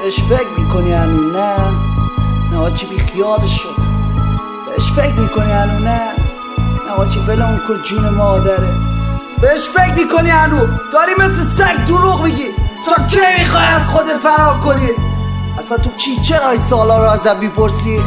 بهش فکر میکنی هنو؟ نه آجی بی خیالش شد. بهش فکر میکنی هنو؟ نه آجی ولمون کن جون مادره. بهش فکر میکنی هنو؟ داری مثل سگ دروغ میگی. تا کی میخوای از خودت فرار کنی؟ اصلا تو کی چرا این سالا رو ازم میپرسی؟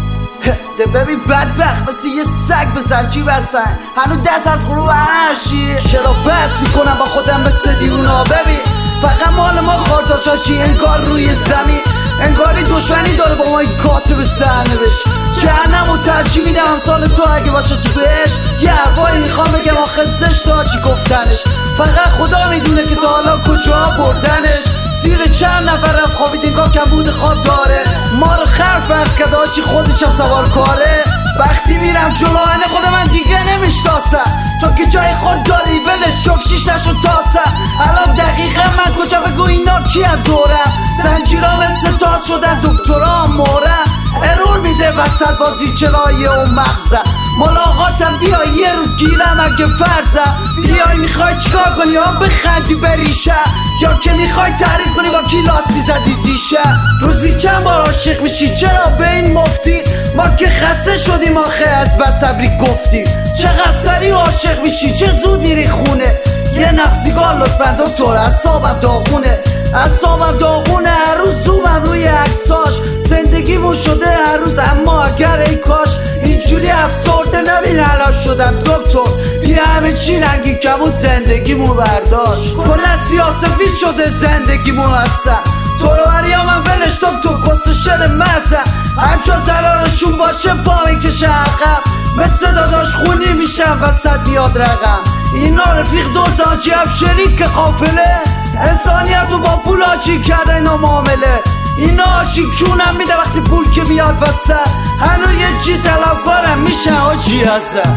ببین بدبخت مثل یه سگ به زنجیر بستن، هنو دست از غروب عرشی. چرا بس میکنم با خودم مثل دیونا؟ ببین فقط مال ما خارداشاچی، انگار روی زمین انگاری دشمنی داره با ما این کاتب سرنه بش. جهنم و ترجیح میدم امثال تو اگه باشه تو بهش. یه حرفایی میخوام بگم آخه زشت آجی گفتنش، فقط خدا میدونه که تا حالا کجا بردنش. زیر چند نفر رفت خوابید انگار کمبود خواب داره. ما رو خر فرض کرده آجی خودشم سوار کاره. وقتی میرم جلو عین خود من دیگه نمیشناسم، تو که جای خود داری ولش شف شیش نشد تاسم. الان دقیقا من کجا بگو اینا کی از دورم؟ زنجیرا مثل تاس شدن دکترا مورم. ارور میده وسط بازی چرایه و مغزم. ملاقاتم بیا یه روز گیرم اگه فرضم. بیای میخوای چیکار کنی؟ یا بخندی بریشه، یا که میخوای تعریف کنی با کی لاس میزدی دیشه. روزی چند بار عاشق میشی؟ چرا به این مفتی؟ ما که خسته شدیم آخه از بس تبریک گفتیم. چقدر سریع عاشق میشی؟ چه زود میری خونه؟ یه نقصیگار لطفا دکتر، اعصابم داغونه. اعصابم داغونه هر روز زومم روی عکساش. زندگیمون شده هر روز اما اگر ای کاش اینجوری افسرده نبین حالا شدم دکتر. بیا همه چی رنگی کمون زندگیمون برداشت. کلا سیاسفید شده زندگیمون هستن. تو رو هریا من ولش دکتر کس شر مزم. هرجا زرارشون باشه پا میکشه عقب. مثل داداش خونی میشم وسط میاد رقم. اینا رفیق دوست آجی هم شریک قافله. انسانیت رو با پول آجی کرده اینا معامله. اینا آجی کونم میده وقتی پول که بیاد وسط. هنو یه چی طلبکارم میشه آجی ازم.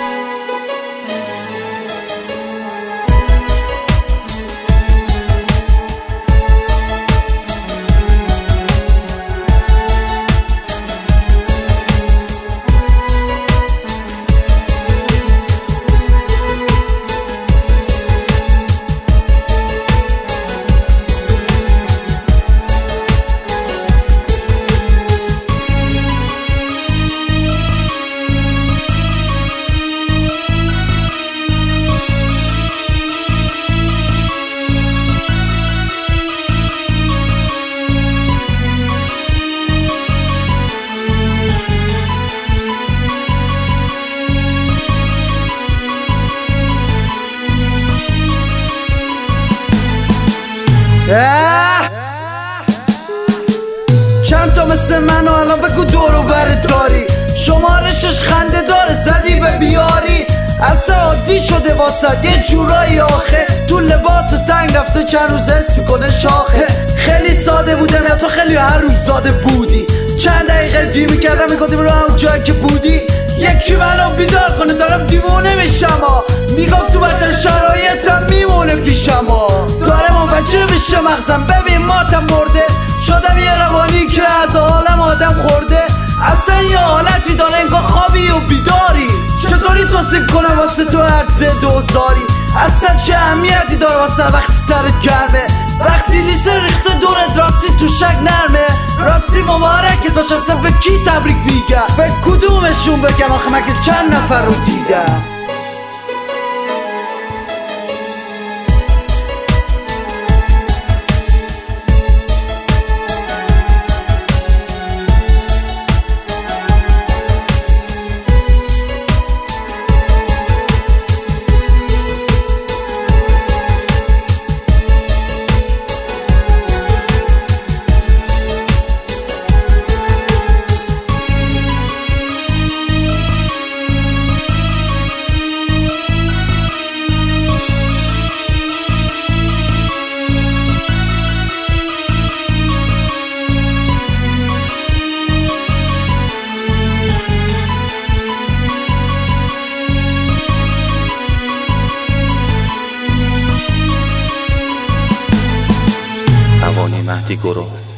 چند تا مثل منو الان بگو دورو برت داری؟ شمارشش خنده داره زدی به بیاری. اصلا عادی شده واسد یه جورایی آخه. تو لباس تنگ رفته چند روز حس میکنه شاخه. خیلی ساده بودم یا تو خیلی هر روز زاده بودی؟ چند دقیقه دی میکردم میگفتیم رو همون جایی که بودی. یکی منو بیدار کنه دارم دیوونه میشم ها. میگفت تو بدتر شرایطم میمونه پیشم ها. داره منفجر میشه مغزم ببین ماتم مرده. شدم یه روانی که از عالم آدم خورده. اصلا یه حالتی داره انگار خوابی و بیداری. چطوری توصیف کنم واسه تو هر زد و زاری؟ اصلا چه اهمیتی داره واسه وقتی سرت گرمه؟ وقتی لیسه ریخته دورت راستی تو شک نرمه. راستی مبارکت باشه اصلا به کی تبریک میگم؟ به کدومشون بگم آخه مگه چند نفر رو دیدم؟ مهدی گروه